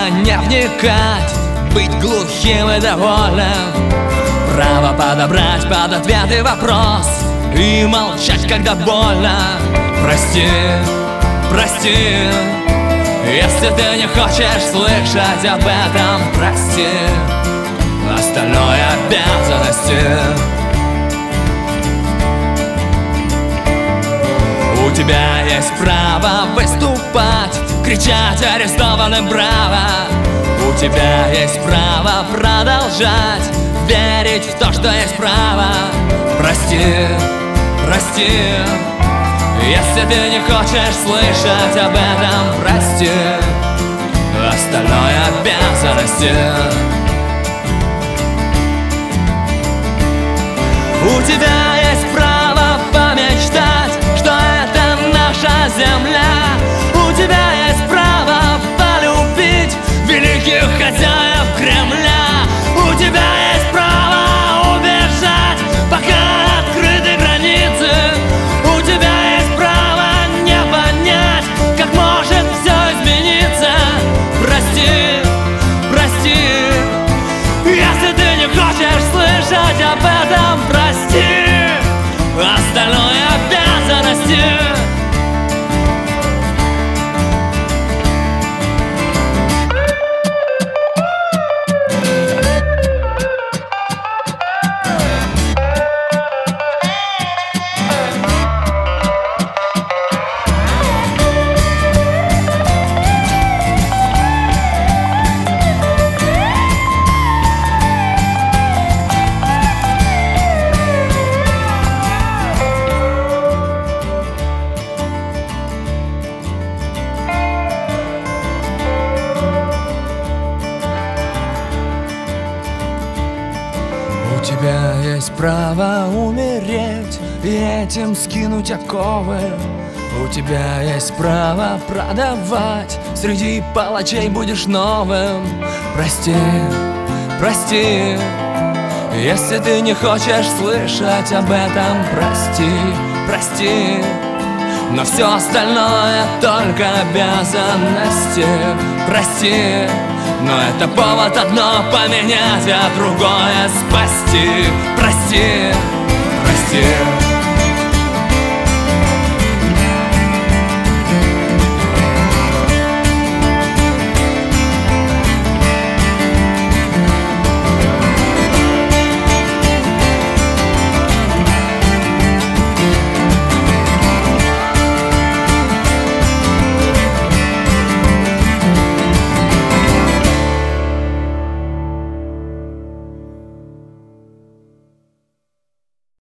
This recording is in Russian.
право не вникать, быть глухим и довольным, право подобрать под ответы вопрос и молчать, когда больно. Прости, прости, если ты не хочешь слышать об этом. Прости, остальное обязанности. У тебя есть право выступать, кричать арестованным браво. У тебя есть право продолжать верить в то, что есть право. Прости, прости, если ты не хочешь слышать об этом. Прости, остальное обязанности. У тебя есть право помечтать, что это наша земля. У тебя есть право полюбить великих хозяев Кремля. У тебя есть право убежать, пока открыты границы. У тебя есть право не понять, как может все измениться. Прости, прости, если ты не хочешь слышать об этом. Прости, остальное обязанности. У тебя есть право умереть и этим скинуть оковы. У тебя есть право продавать, среди палачей будешь новым. Прости, прости, если ты не хочешь слышать об этом. Прости, прости, но все остальное только обязанности. Прости, но это повод одно поменять, а другое спасти. Прости, прости.